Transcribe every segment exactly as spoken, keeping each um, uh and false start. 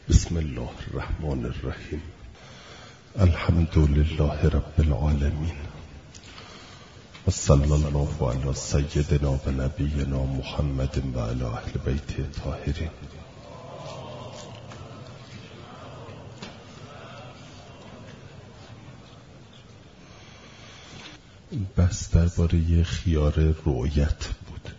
بسم الله الرحمن الرحیم. الحمد لله رب العالمین و صلی الله علی سیدنا و نبینا محمد و علی اهل بیت الطاهرین. بس درباره خیار رؤیت بود.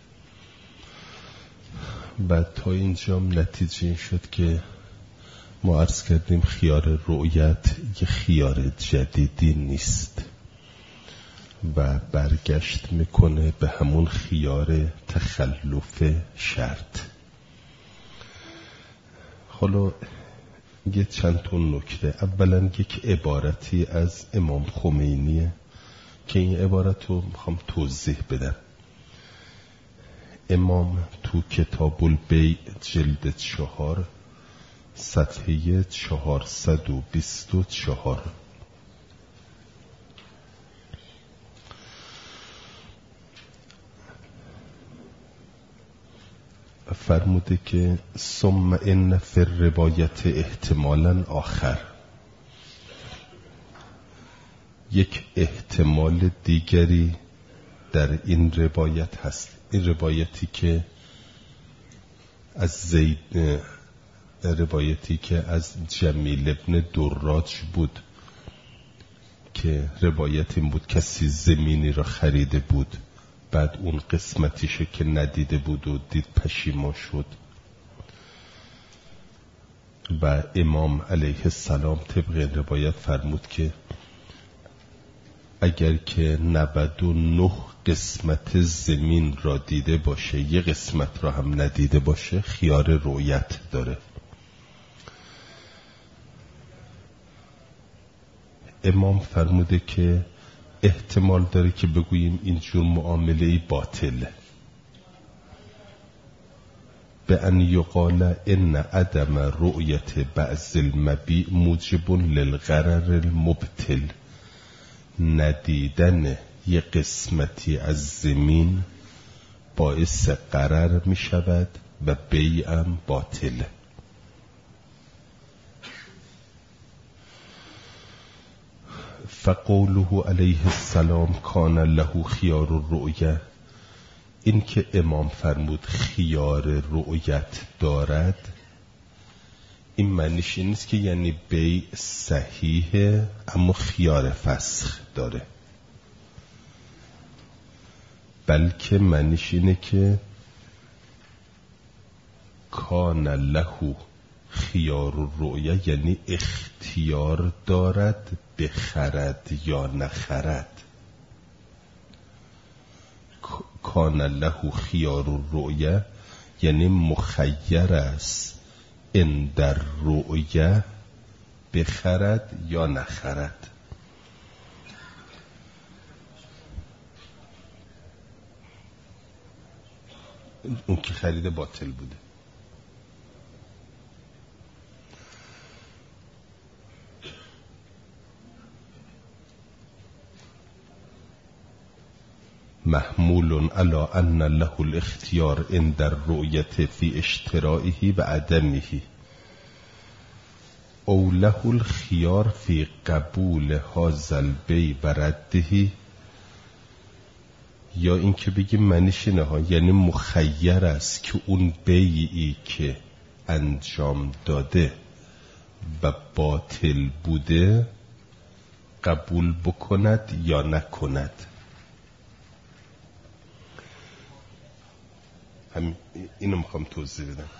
بعد تا اینجا نتیجه این شد که ما عرض کردیم خیار رؤیت یه خیار جدیدی نیست و برگشت میکنه به همون خیار تخلف شرط. حالا یه چند تا نکته. اولا یک عبارتی از امام خمینیه که این عبارت رو میخوام توضیح بدم. امام تو کتاب البیع جلد چهار صفحه چهارصد و بیست و چهار فرموده که ثم ان فی الروایت احتمالا آخر، یک احتمال دیگری در این روایت هست. این روایتی که از زید روایتی که از جمیل ابن دراج بود که روایت این بود کسی زمینی را خریده بود، بعد اون قسمتیشه که ندیده بود و دید پشیمان شد و امام علیه السلام طبق این روایت فرمود که اگر که نود و نه قسمت زمین را دیده باشه یه قسمت را هم ندیده باشه خیار رؤیت داره. امام فرموده که احتمال داره که بگوییم اینجور معامله باطل، به ان یقال ان عدم رؤیت بعض المبیع موجب للغرر المبطل. ندیدن یه قسمتی از زمین باعث غرر می شود و بیعم باطل. فقوله علیه السلام کان له خیار الرؤیه، این که امام فرمود خیار رؤیت دارد این معنیش این نیست که یعنی بیع صحیحه اما خیار فسخ داره، بلکه معنیش اینه که کان له خیار الرؤیه یعنی اختیار دارد بخرد یا نخرد. کان له خیار الرؤیه یعنی مخیر است ان در رؤیه بخرد یا نخرد. اون که خرید باطل بوده. محمول علی ان له الاختیار عند الرؤیة فی اشترائه و عدمه او له الخیار فی قبول هذا البیع و رده، یا این که بگیم معنیش اینه ها یعنی مخیر است که اون بیعی که انجام داده و باطل بوده قبول بکند یا نکند. هم اینو میخوام توضیح بدم.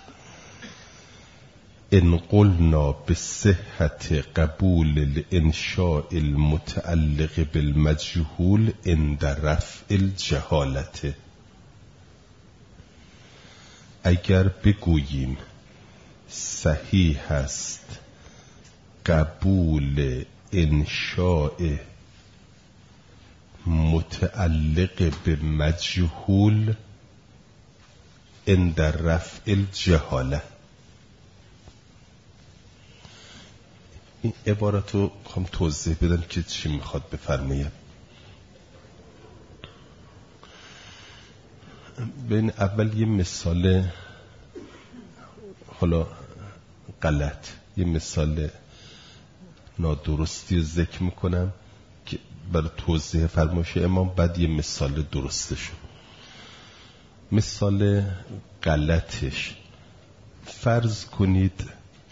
ان قلنا بصحت قبول الانشاء المتعلق بالمجهول عند رفع الجهالت، اگر بگوییم صحیح است قبول انشاء متعلق به مجهول عند رفع الجهاله. این عبارت رو میخوام توضیح بدم که چی میخواد بفرماید. ببین اول یه مثال حالا غلط، یه مثال نادرستی رو ذکر میکنم که برای توضیح فرمایش امام، بعد یه مثال درستشو. مثال غلطش، فرض کنید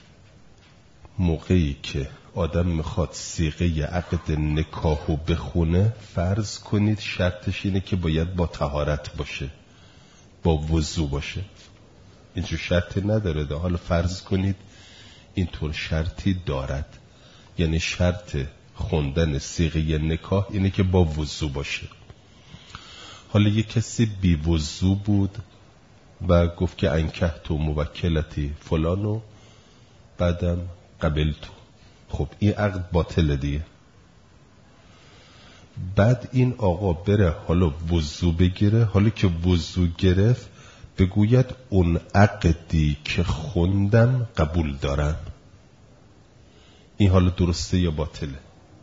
موقعی که آدم میخواد صیغه عقد نکاحو بخونه، فرض کنید شرطش اینه که باید با طهارت باشه، با وضو باشه. اینجور شرطی نداره ده. حالا فرض کنید اینطور شرطی دارد، یعنی شرط خوندن صیغه نکاح اینه که با وضو باشه. حالا یک کسی بی وضو بود و گفت که انکحتو موکلتی فلانو، بعدم قبلتو. خب این عقد باطله دیگه. بعد این آقا بره حالا وضو بگیره، حالا که وضو گرفت بگوید اون عقدی که خوندم قبول دارم. این حالا درسته یا باطله؟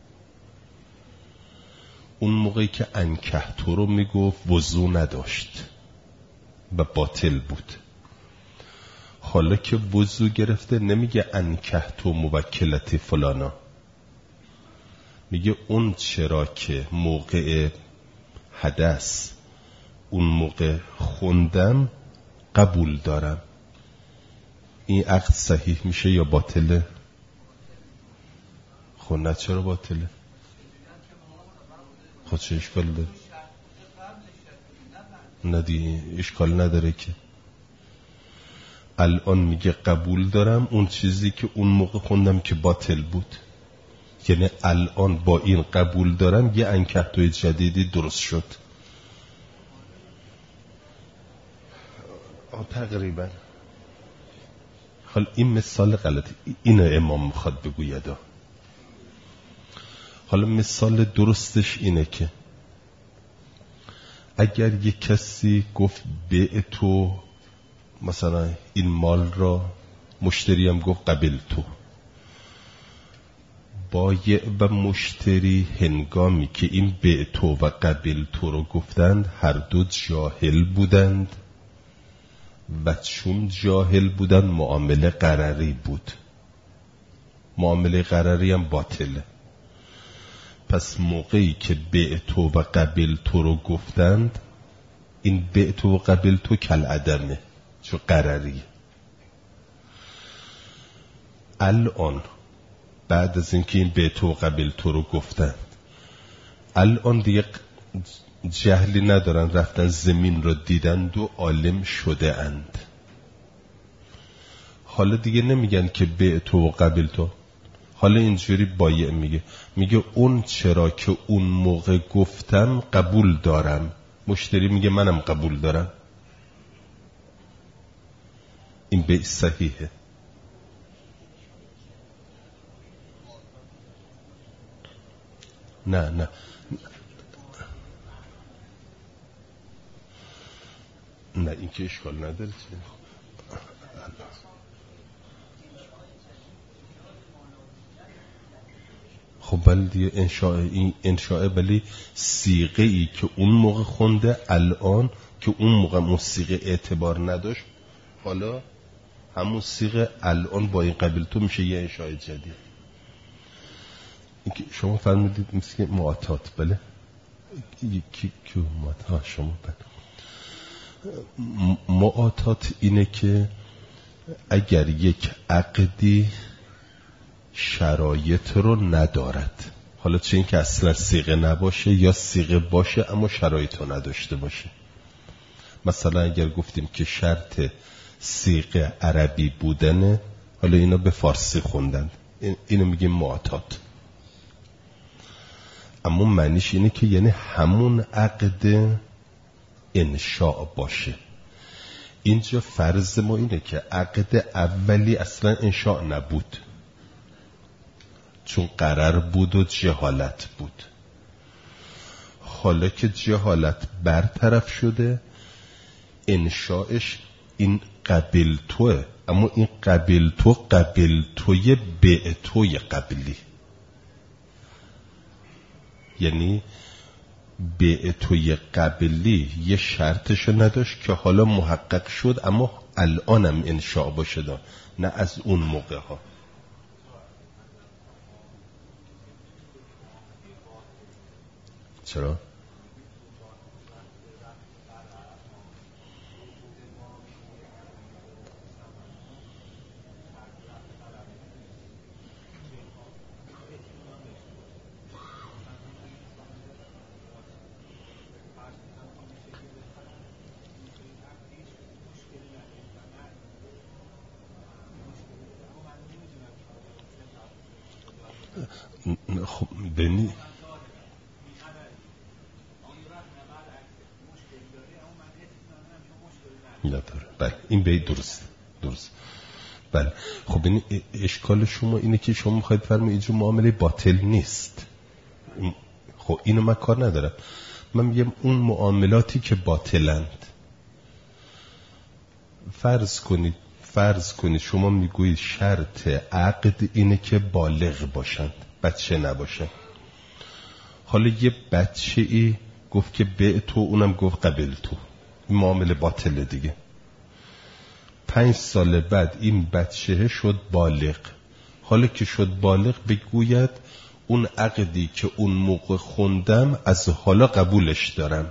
اون موقعی که انکحتو رو میگفت وضو نداشت و باطل بود. حالا که وضو گرفته نمیگه انکحتو موکلتی فلانا، میگه اون چرا که موقع حدث اون موقع خوندم قبول دارم. این عقد صحیح میشه یا باطله؟ خب نه چرا باطله؟ خب چه اشکال داره؟ نه دیگه اشکال نداره که. الان میگه قبول دارم اون چیزی که اون موقع خوندم که باطل بود، یعنی الان با این قبول دارم یه انکحتوی جدیدی درست شد. تقریبا. حالا این مثال غلطی، اینو امام میخواد بگوید. حالا مثال درستش اینه که اگر یک کسی گفت بیع تو، مثلا این مال را، مشتری هم گفت قبل تو، بایع و مشتری هنگامی که این بیع تو و قبل تو رو گفتند هر دو جاهل بودند و چون جاهل بودند معامله غرری بود. معامله غرری هم باطله. پس موقعی که بیع تو و قبل تو رو گفتند، این بیع تو و قبل تو کل عدمه، چون غرری. الان بعد از اینکه این بیع تو و قبل تو رو گفتند، الان دیگه جهلی ندارن، رفتن زمین رو دیدند و عالم شده اند. حالا دیگه نمیگن که بیع تو و قبل تو. حالا اینجوری بایع میگه میگه اون چرا که اون موقع گفتم قبول دارم. مشتری میگه منم قبول دارم. این بیع صحیحه. نه نه نه این که اشکال نداره. خب ولی دیگه انشاء این انشاء ولی صیغه ای که اون موقع خونده الان که اون موقع موسیقی اعتبار نداشت، حالا همون صیغه الان با این قبل تو میشه یه انشاء جدید. این که شما فرمودید مثل معاطات، بله یکی که معاطات شما بله معاطات اینه که اگر یک عقدی شرایط رو ندارد، حالا چه این که اصلا صیغه نباشه یا صیغه باشه اما شرایط رو نداشته باشه. مثلا اگر گفتیم که شرط صیغه عربی بودنه، حالا اینا به فارسی خوندن، اینو میگیم معاطات. اما معنیش اینه که یعنی همون عقد انشاء باشه. اینجا فرض ما اینه که عقد اولی اصلا انشاء نبود، چون قرار بود و جهالت بود. حالا که جهالت برطرف شده، انشاءش این قبل توه، اما این قبل تو قبل توی بیع توی قبلی، یعنی بیع توی قبلی یه شرطشو نداشت که حالا محقق شد، اما الانم انشاء باشه دا، نه از اون موقع ها. چرا؟ خب ببینی نداره. بله این به درست درست. بله خب این اشکال شما اینه که شما میخواید فرمایید اینجور معامله باطل نیست. خب اینو من کار ندارم، من میگم اون معاملاتی که باطلند، فرض کنید فرض کنید شما میگویید شرط عقد اینه که بالغ باشند، بچه نباشند. حالا یه بچه ای گفت که به تو، اونم گفت قبل تو، این معامله باطله دیگه. پنج سال بعد این بچه شد بالغ. حالا که شد بالغ بگوید اون عقدی که اون موقع خوندم از حالا قبولش دارم.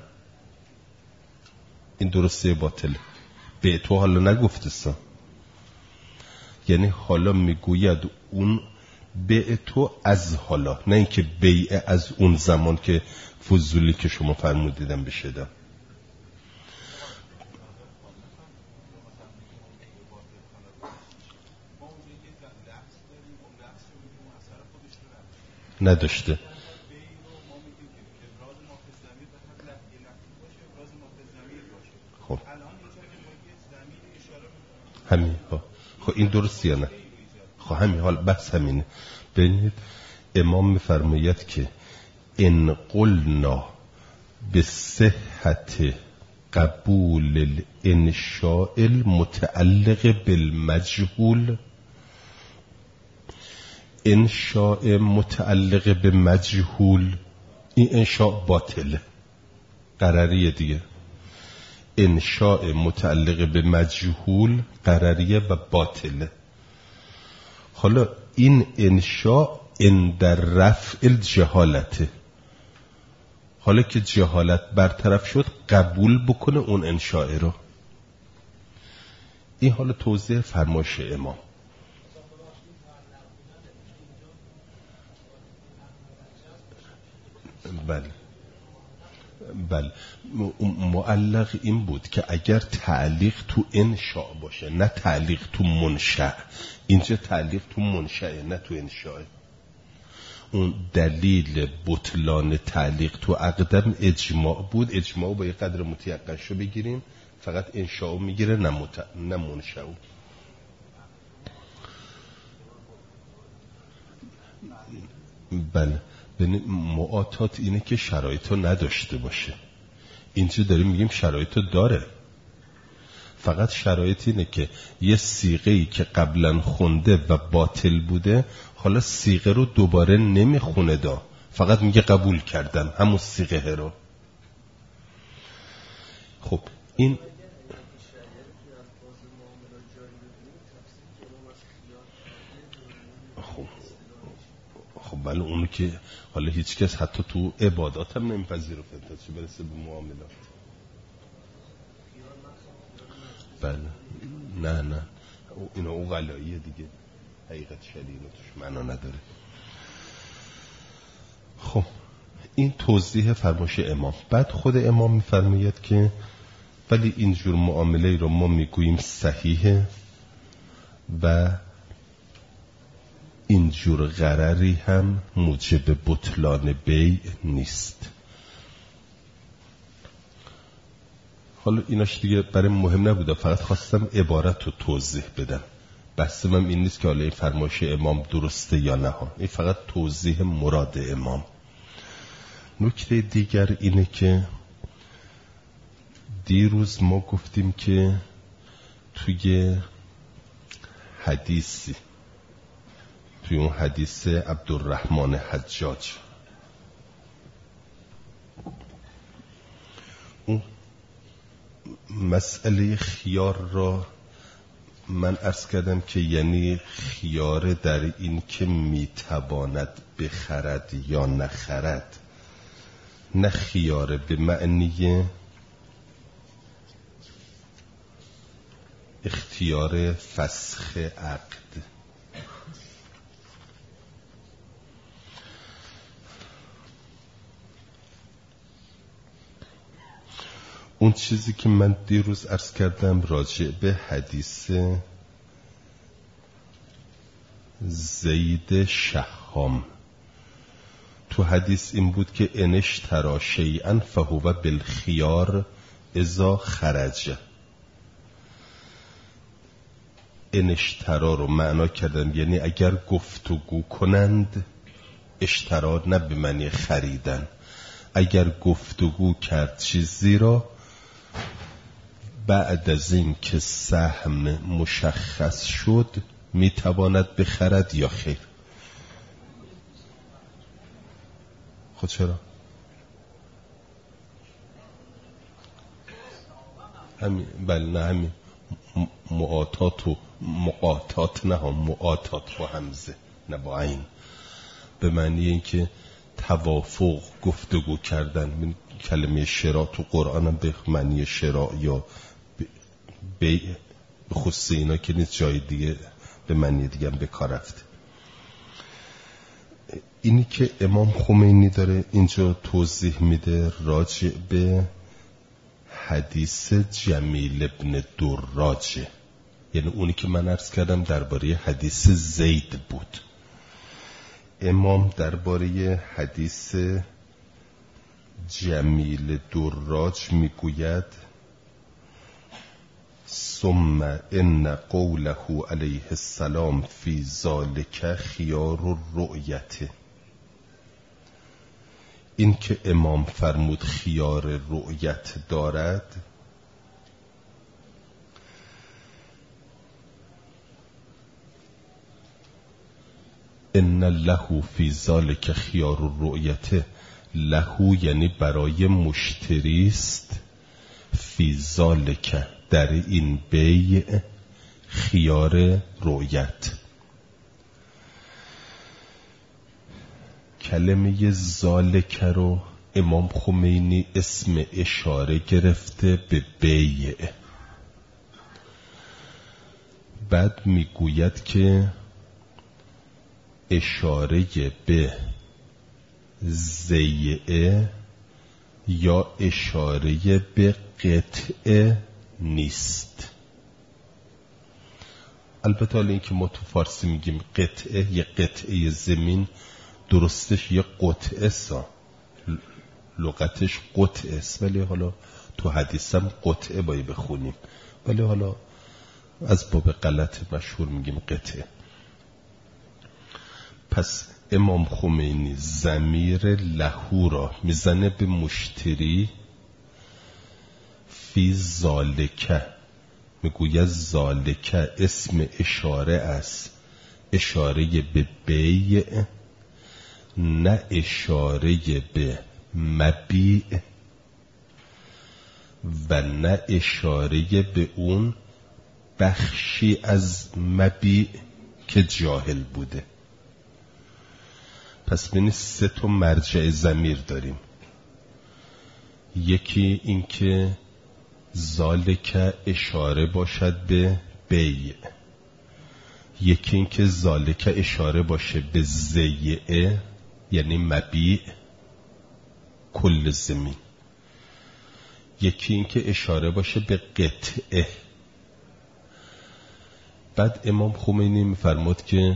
این درسته باطله؟ به تو حالا نگفتستم، یعنی حالا میگوید اون به تو از حالا، نه اینکه بیع از اون زمان که فضولی که شما فرمودیدم بشه دم. نداشته. خب همین ها. خب این درست یا نه؟ خب همین حال بس همینه. ببینید امام میفرماید که ان قلنا به صحت قبول الانشاء المتعلق بالمجهول، انشاء متعلق به مجهول این انشاء باطله، قرریه دیگه. انشاء متعلق به مجهول قرریه و باطله. حالا این انشاء ان در رفع الجهالته، حالا که جهالت برطرف شد قبول بکنه اون انشاء رو. این حالا توضیح فرمایش امام. بله بله معلق این بود که اگر تعلیق تو انشاء باشه نه تعلیق تو منشأ. اینجا تعلیق تو منشأ نه تو انشاء. اون دلیل بطلان تعلیق تو عقدم اجماع بود، اجماع با یه قدر متیقنشو بگیریم، فقط انشاء میگیره نه, مت... نه منشأ. بله معاطات اینه که شرایطو نداشته باشه. اینجا داریم میگیم شرایطو داره، فقط شرایط اینه که یه صیغه‌ای که قبلا خونده و باطل بوده حالا صیغه رو دوباره نمیخونه دا، فقط میگه قبول کردم همون صیغه رو. خب این خب خب بله اونو که حالا هیچ کس حتی تو عبادات هم نمیپذیره تا چه برسه به معاملات. بله نه نه اینا او غلاییه دیگه، حقیقت شریعه توش معنا نداره. خب این توضیح فرمایش امام. بعد خود امام میفرماید که ولی اینجور معامله رو ما میگوییم صحیحه و اینجور غرری هم موجب بطلان بیع نیست. حالا ایناش دیگه برای مهم نبوده، فقط خواستم عبارت رو توضیح بدم. بحث من این نیست که حالا این فرمایش امام درسته یا نه، این فقط توضیح مراد امام. نکته دیگر اینه که دیروز ما گفتیم که توی حدیثی توی اون حدیث عبدالرحمن حجاج اون مسئله خیار را من عرض کردم که یعنی خیار در این که میتواند بخرد یا نخرد، نه خیار به معنی اختیار فسخ عقد. اون چیزی که من دیروز عرض کردم راجع به حدیث زید شهام، تو حدیث این بود که انش ترا شیئا فهو بالخیار اذا خرج. انشترا رو معنا کردم یعنی اگر گفتگو کنند، اشترا نه به معنی خریدن، اگر گفتگو کرد چیزی را بعد از این که سهم مشخص شد میتواند بخرد یا خیر. خود چرا؟ همین بله نه همین معاطات و مقاطات، نه هم معاطات با همزه نه با عین، به معنی اینکه توافق گفتگو کردن. من کلمه شراء تو قرآن هم به معنی شراء یا بیع به خصوص اینا که نیست، جای دیگه به معنی دیگه هم به کار رفته. اینی که امام خمینی داره اینجا توضیح میده راجع به حدیث جمیل ابن دراجه، یعنی اونی که من عرض کردم درباره حدیث زید بود. امام درباره حدیث جمیل دراج میگوید ثم ان قوله علیه السلام فی ذالک خیار الرؤیت. این که امام فرمود خیار رؤیت دارد، ان له فی ذالک خیار الرؤیت، له یعنی برای مشتری است، فی ذالک در این بیع خیار رؤیت. کلمه ذالک رو امام خمینی اسم اشاره گرفته به بیع. بعد میگوید که اشاره به زیعه یا اشاره به قطعه نیست. البته حالا این که ما تو فارسی میگیم قطعه، یه قطعه زمین، درستش یه قطعه سا، لغتش قطعه است، ولی حالا تو حدیثم قطعه باید بخونیم، ولی حالا از باب غلط مشهور میگیم قطعه. پس امام خمینی ضمیر لهو را میزنه به مشتری، فی ذالک میگوید ذالک اسم اشاره است، اشاره به بیع نه اشاره به مبیع و نه اشاره به اون بخشی از مبیع که جاهل بوده. پس ببینید سه تا مرجع ضمیر داریم. یکی این که ذالک اشاره باشد به بیع، یکی این که ذالک اشاره باشه به زیعه یعنی مبیع کل زمین، یکی این که اشاره باشه به قطعه. بعد امام خمینی میفرمود که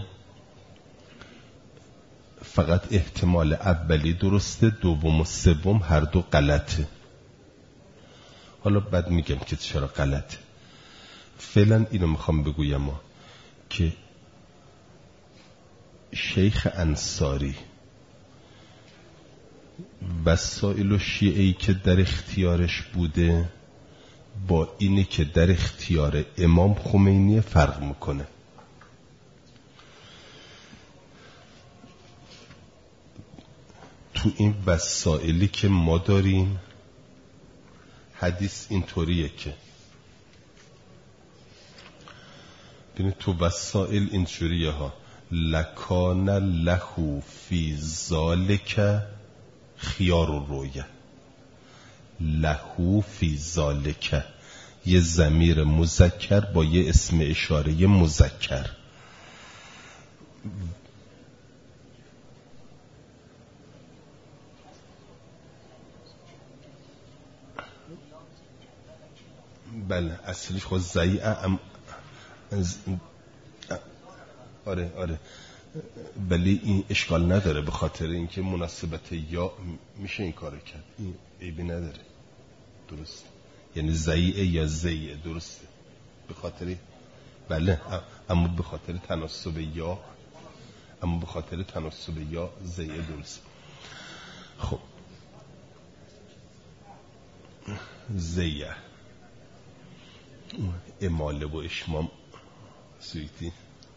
فقط احتمال اولی درسته، دوم و سوم هر دو غلطه. حالا بعد میگم که چرا غلطه. فعلا اینو میخوام بگویم ما که شیخ انصاری وسائل و شیعه‌ای که در اختیارش بوده با اینی که در اختیار امام خمینی فرق میکنه. تو این وسائلی که ما داریم حدیث اینطوریه که ببین تو وسائل اینجوریه ها، لکان لهو فی ذالک خیار الرؤیه. لهو فی ذالک، یه ضمیر مذکر با یه اسم اشاره مذکر. بله اصلیش خود زیعه ام... آره آره ولی این اشکال نداره، به خاطر اینکه مناسبت یا میشه این کارو کرد، این عیبی نداره. درست، یعنی زیعه یا زیعه، درسته. به خاطر بله، اما به خاطر تناسب یا اما به خاطر تناسب یا زیعه، درست. خب زیعه اماله و اشمام سویتی.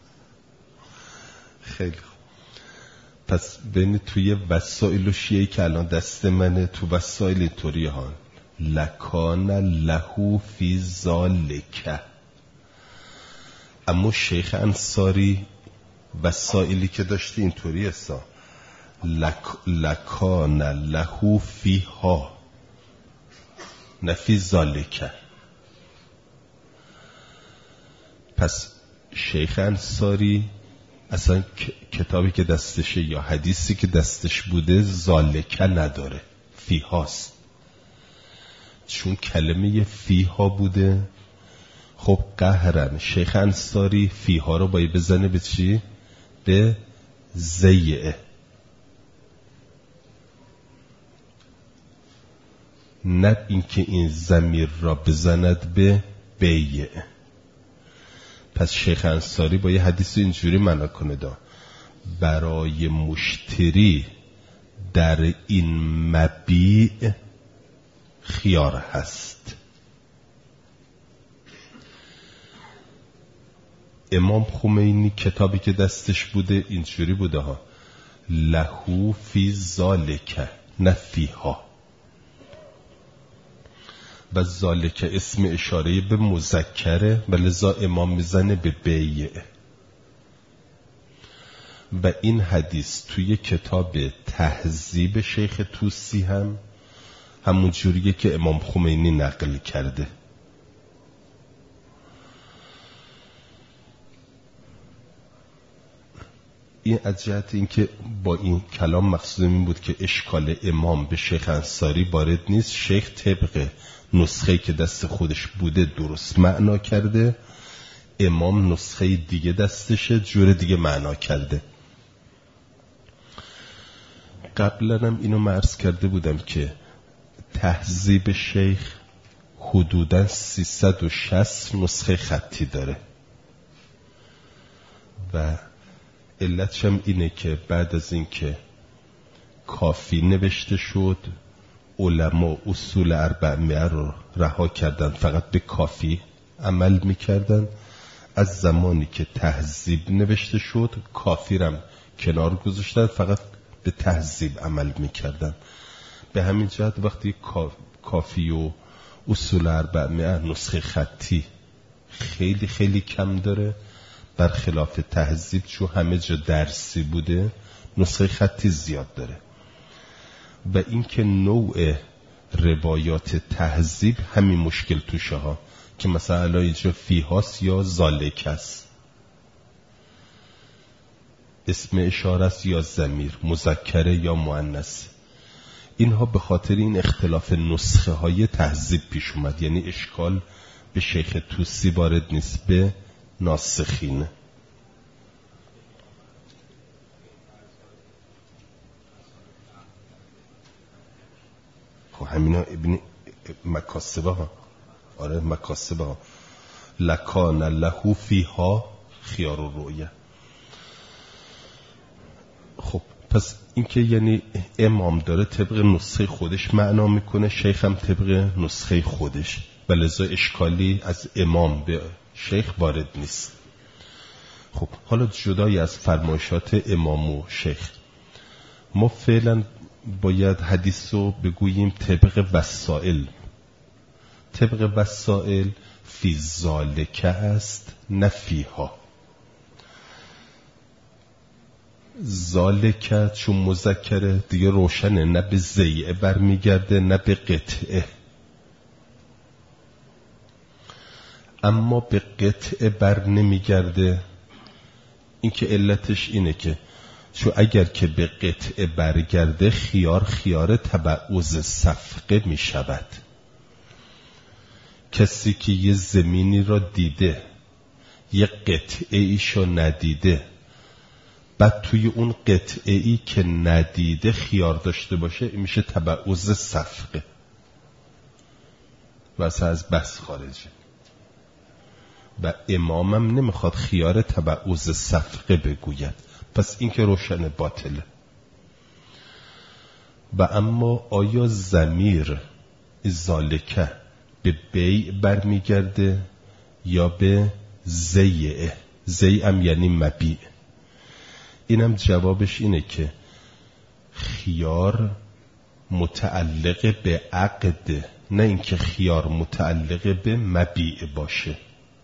خیلی خوب، پس بین توی وسائل و شیعه که الان دست منه، تو وسائل اینطوری ها، لکان لهو فی ذالک. اما شیخ انصاری وسائلی که داشتی اینطوری هستا، لک... لکان لهو فی ها نفی ذالک. پس شیخ انصاری اصلا کتابی که دستشه یا حدیثی که دستش بوده ذالک نداره، فی هاست. چون کلمه فی ها بوده، خب قهرن شیخ انصاری فی ها رو باید بزنه به چی؟ به زیعه، نه اینکه این ضمیر را بزند به بیعه. پس شیخ انصاری با یه حدیث اینجوری معنا کنه دا، برای مشتری در این مبیع خیار هست. امام خمینی کتابی که دستش بوده اینجوری بوده ها، لهو فی ذالک نه فیها. و ذالک اسم اشاره به مذکره و لذا امام میزنه به بیعه. و این حدیث توی کتاب تهذیب شیخ طوسی هم همون جوریه که امام خمینی نقل کرده. این از جهت این که با این کلام مقصود این بود که اشکال امام به شیخ انصاری وارد نیست، شیخ طبق نسخه‌ای که دست خودش بوده درست معنا کرده، امام نسخه دیگه دستشه جور دیگه معنا کرده. قبلا هم اینو عرض کرده بودم که تهذیب شیخ حدوداً سیصد و شصت نسخه خطی داره و علتش هم اینه که بعد از این که کافی نوشته شد، علما اصول اربعمائه رو رها کردن، فقط به کافی عمل میکردن. از زمانی که تهذیب نوشته شد کافی رو کنار گذاشتن، فقط به تهذیب عمل میکردن. به همین جهت وقتی کافی و اصول اربعمائه نسخه خطی خیلی خیلی کم داره، برخلاف تهذیب چون همه جا درسی بوده نسخه خطی زیاد داره. و اینکه نوع روایات تهذیب همین مشکل توشه ها که مثلا اینجا فی هاست یا ذالک است، اسم اشاره است یا ضمیر، مذکره یا مؤنث. اینها به خاطر این اختلاف نسخه های تهذیب پیش اومد. یعنی اشکال به شیخ طوسی وارد نیست، به ناسخین. خب همینا ابن مکاسبه ها، آره مکاسبه ها، لکان لهو فیها خیار الرؤیه. خب پس اینکه یعنی امام داره طبق نسخه خودش معنا میکنه، شیخ هم طبق نسخه خودش، و لذا اشکالی از امام به شیخ وارد نیست. خب حالا جدای از فرمایشات امام و شیخ، ما فعلا باید حدیث رو بگوییم طبق وسائل. طبق وسائل فی ذالک است نه فیها. ذالک چون مذکره دیگه روشنه، نه به زیعه برمیگرده نه به قطعه. اما به قطعه بر نمیگرده. این که علتش اینه که چون اگر که به قطعه برگرده خیار خیار تبعوض صفقه می شود. کسی که یه زمینی را دیده یه قطعه ایشو ندیده، بعد توی اون قطعه ای که ندیده خیار داشته باشه، این میشه تبعوض صفقه و اصلا از بس خارجه. و امامم نمیخواد خیار تبعوض صفقه بگوید، پس این که روشن باطله. و اما آیا ضمیر ذالک به بیع برمیگرده یا به زیعه؟ زیعم یعنی مبیع. اینم جوابش اینه که خیار متعلق به عقد، نه اینکه خیار متعلق به مبیع باشه.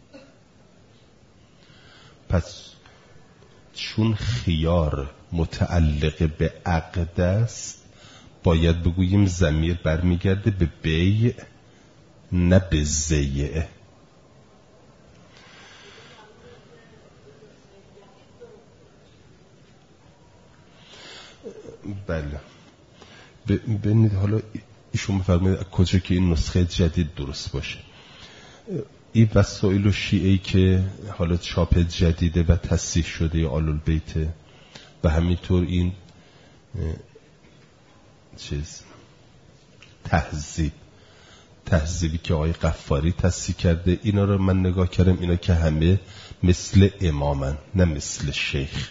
پس چون خیار متعلق به عقد است باید بگوییم ضمیر برمیگرده به بیع نه به زیعه. بله ببینید حالا ایشون میفرماید کجا که این نسخه جدید درست باشه. این وسائل و شیعه‌ای که حالا چاپ جدیده و تصحیح شده آل‌البیت و همینطور این چیز تهذیب تهذیبی که آقای غفاری تصحیح کرده، اینا رو من نگاه کردم، اینا که همه مثل امامن نه مثل شیخ.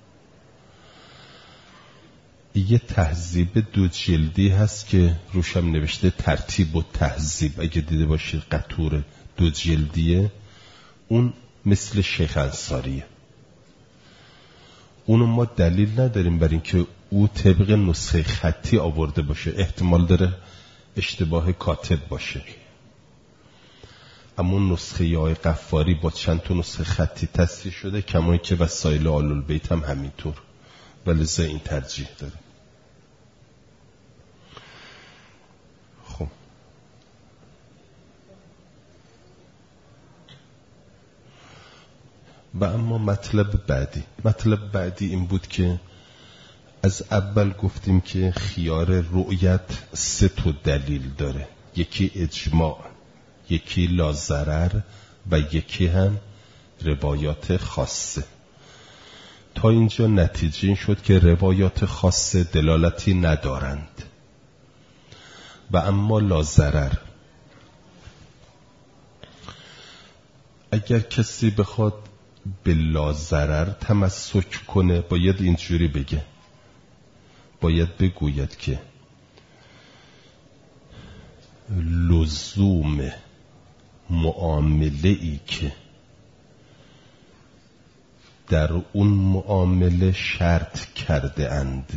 یه تهذیب دو جلدی هست که روشم نوشته ترتیب و تهذیب، اگه دیده باشید قطور دو جلدیه، اون مثل شیخ انصاریه. اونو ما دلیل نداریم بر اینکه او طبق نسخه خطی آورده باشه، احتمال داره اشتباه کاتب باشه. اما نسخه آقای غفاری با چند تا نسخه خطی تصحیح شده، کمایی که وسایل آل‌البیت هم همینطور، ولی زه این ترجیح داره. خب و اما مطلب بعدی مطلب بعدی این بود که از اول گفتیم که خیار رؤیت سه تا دلیل داره، یکی اجماع، یکی لاضرر و یکی هم روایات خاصه. تا اینجا نتیجه این شد که روایات خاصه دلالتی ندارند و اما لاضرر، اگر کسی بخواد به لاضرر تمسک کنه باید اینجوری بگه، باید بگوید که لزوم معامله ای که در اون معامله شرط کرده اند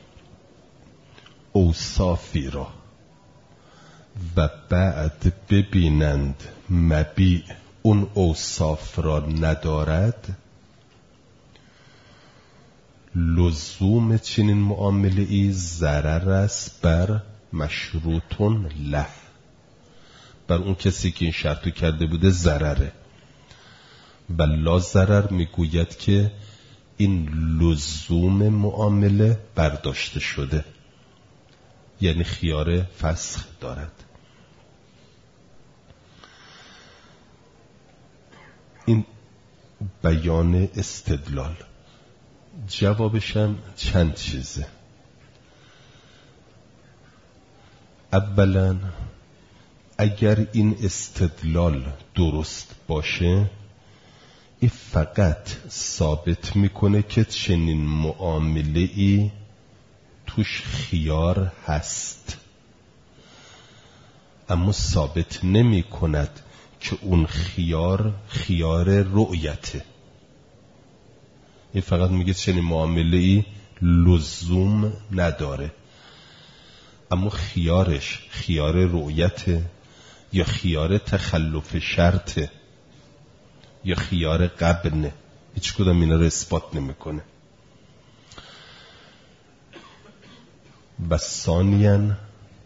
اوصافی را و بعد ببینند مبیع اون اوصاف را ندارد، لزوم چنین معامله ای ضرر است بر مشروطون له، بر اون کسی که این شرطو کرده بوده ضرره. و لا ضرر میگوید که این لزوم معامله برداشته شده، یعنی خیار فسخ دارد. این بیان استدلال. جوابشم چند چیزه. اولا اگر این استدلال درست باشه، این فقط ثابت میکنه که چنین معامله ای توش خیار هست، اما ثابت نمی کند که اون خیار خیار رؤیته. این فقط میگه چنین معامله ای لزوم نداره، اما خیارش خیار رؤیته، یا خیار تخلف شرطه یا خیار قبنه، هیچ کدام اینا رو اثبات نمیکنه. و ثانیاً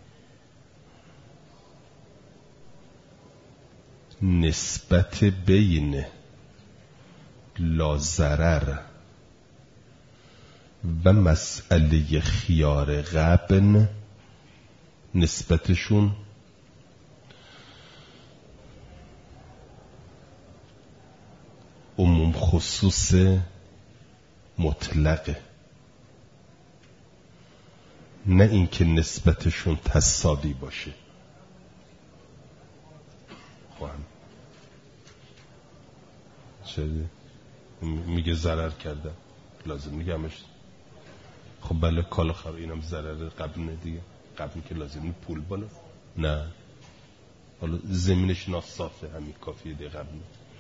نسبت بین لازرر و مسئله خیار غبن نسبتشون عموم خصوص مطلقه، نه اینکه نسبتشون تساوی باشه. خواهم چه میگه ضرر کردم لازم میگمش. خب بله کالا خر اینم ضرر قبل دیگه، قبل که لازم پول بالا نه، حالا زمینش ناصافه همین کافیه دیگه. قبل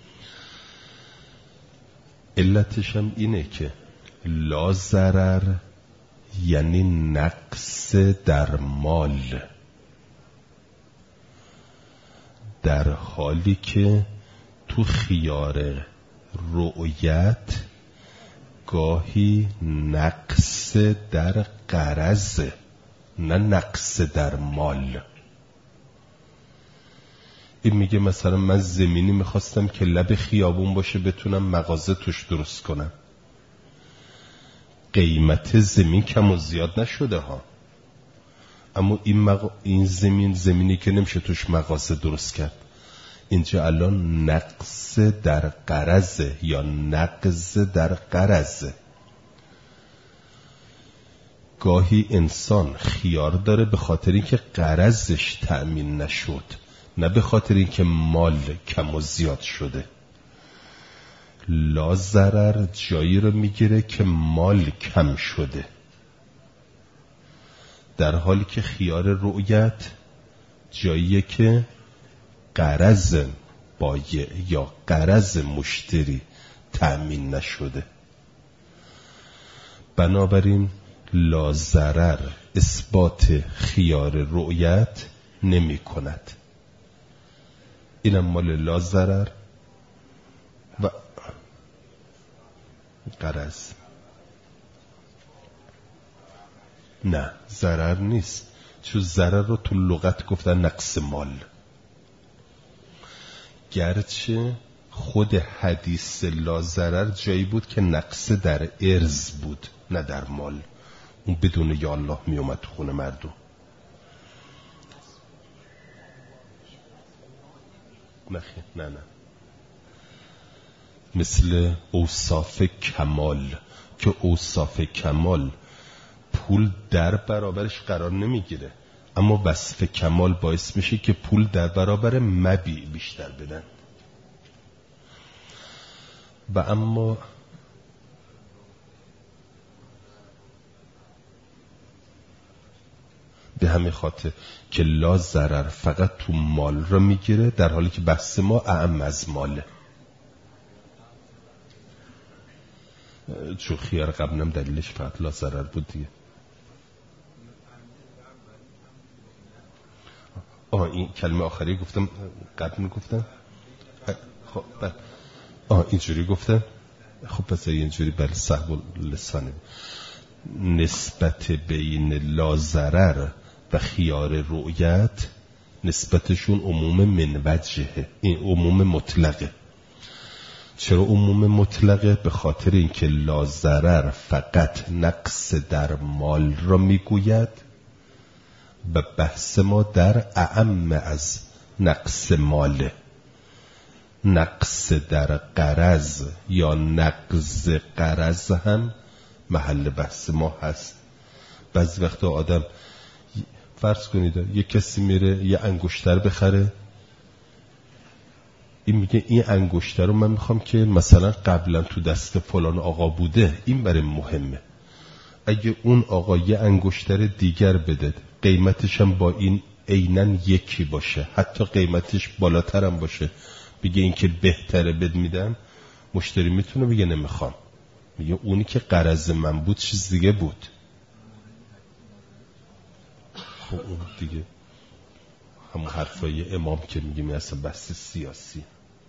علتش هم اینه که لا ضرر یعنی نقص در مال، در حالی که تو خیار رؤیت گاهی نقص در قرض، نه نقص در مال. این میگه مثلا من زمینی میخواستم که لب خیابون باشه بتونم مغازه توش درست کنم، قیمت زمین کم و زیاد نشده ها، اما این, مغ... این زمین زمینی که نمیشه توش مغازه درست کرد. اینجا الان نقص در قرض یا نقض در قرض. گاهی انسان خیار داره به خاطر اینکه قرضش تأمین نشد، نه به خاطر اینکه مال کم و زیاد شده. لا ضرر جایی رو میگیره که مال کم شده، در حالی که خیار رؤیت جاییه که قرض بایع یا قرض مشتری تأمین نشده. بنابراین لا ضرر اثبات خیار رؤیت نمی کند. اینم مال لا ضرر و قرض. نه ضرر نیست، چون ضرر رو تو لغت گفتن نقص مال، گرچه خود حدیث لا ضرر جایی بود که نقص در ارز بود نه در مال. اون بدون یا الله می اومد تو خونه مردم. نخیر نه نه مثل اوصاف کمال که اوصاف کمال پول در برابرش قرار نمیگیره، اما وصف کمال باعث میشه که پول در برابر مبیع بیشتر بدن. و اما به همین خاطر که لا ضرر فقط تو مال را میگیره، در حالی که بحث ما اعم از ماله. چون خیار قبلم دلیلش فقط لا ضرر بود دیگه. آه این کلمه آخری گفتم قبل گفتم. خب بله آه اینجوری گفتم. خب پس اینجوری بله صحب لسانه. نسبت بین لا ضرر و خیار رؤیت نسبتشون عموم من وجهه، این عموم مطلقه. چرا عموم مطلقه؟ به خاطر اینکه لا ضرر فقط نقص در مال را میگوید و بحث ما در اعم از نقص ماله. نقص در قرض یا نقض قرض هم محل بحث ما هست. بعضی وقتا آدم فرض کنید یه کسی میره یه انگشتر بخره، این میگه این انگشتر رو من میخوام که مثلا قبلا تو دست فلان آقا بوده، این برای مهمه. اگه اون آقا یه انگشتر دیگر بده قیمتش هم با این عیناً یکی باشه، حتی قیمتش بالاتر هم باشه، بگه این که بهتره بد میدم، مشتری میتونه بگه نمیخوام، میگه اونی که قرض من بود چیز دیگه بود. خب اون دیگه همون حرفای امام که میگیم اصلا بحث سیاسی.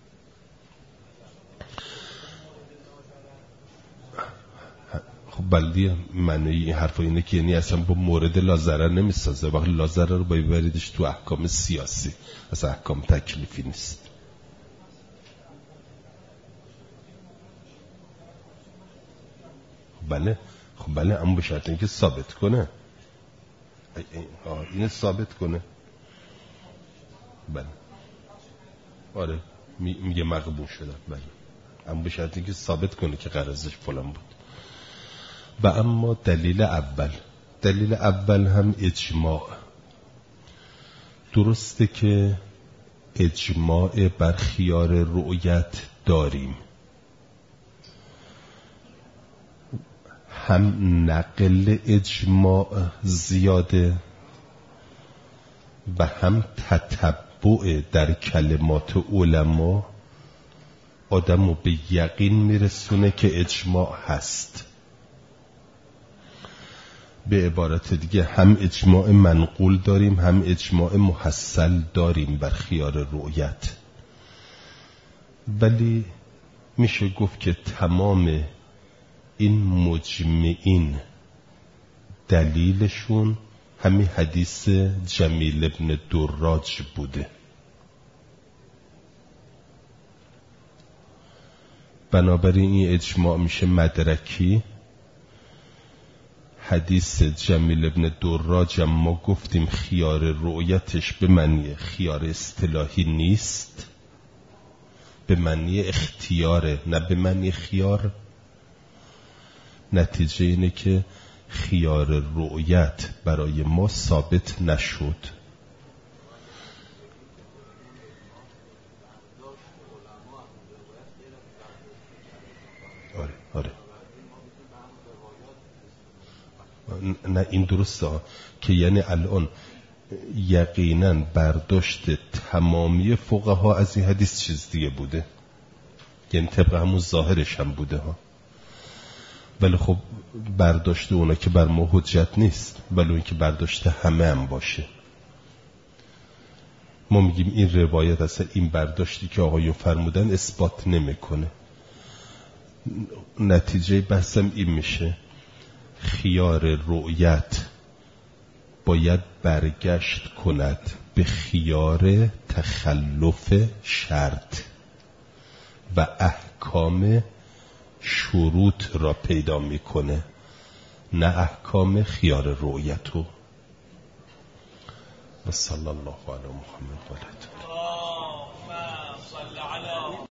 خب بلدی معنی این حرفا اینه که یعنی اصلا با مورد لازره نمیسازه، وقتی لازره رو باید ببریدش تو احکام سیاسی، اصلا احکام تکلیفی نیست. بله خب بله، اما به شرط اینکه ثابت کنه، اینه ثابت کنه. بله آره میگه مقبول شده، بله، اما به شرط اینکه ثابت کنه که غرضش فلان بود. و اما دلیل اول، دلیل اول هم اجماع. درسته که اجماع بر خیار رؤیت داریم، هم نقل اجماع زیاده و هم تتبع در کلمات علما آدمو به یقین میرسونه که اجماع هست. به عبارت دیگه هم اجماع منقول داریم، هم اجماع محصل داریم بر خیار رؤیت. ولی میشه گفت که تمام این مجمعین دلیلشون همین حدیث جمیل ابن دراج بوده. بنابراین این اجماع میشه مدرکی. حدیث جمیل ابن دراج ما گفتیم خیار رؤیتش به معنی خیار اصطلاحی نیست، به معنی اختیاره، نه به معنی خیار. نتیجه اینه که خیار رؤیت برای ما ثابت نشد. آره آره نه این درسته که یعنی الان یقینا برداشت تمامی فقها از این حدیث چیز دیگه بوده، یعنی طبق همون ظاهرش هم بوده ها. ولی خب برداشت اونا که بر ما حجت نیست، ولی اون که برداشت همه هم باشه. ما میگیم این روایت اصلا این برداشتی که آقایون فرمودن اثبات نمیکنه. نتیجه بحثم این میشه خیار رؤیت باید برگشت کند به خیار تخلف شرط و احکام شروط را پیدا میکنه، نه احکام خیار رؤیتو. و صلی الله علی محمد و علیه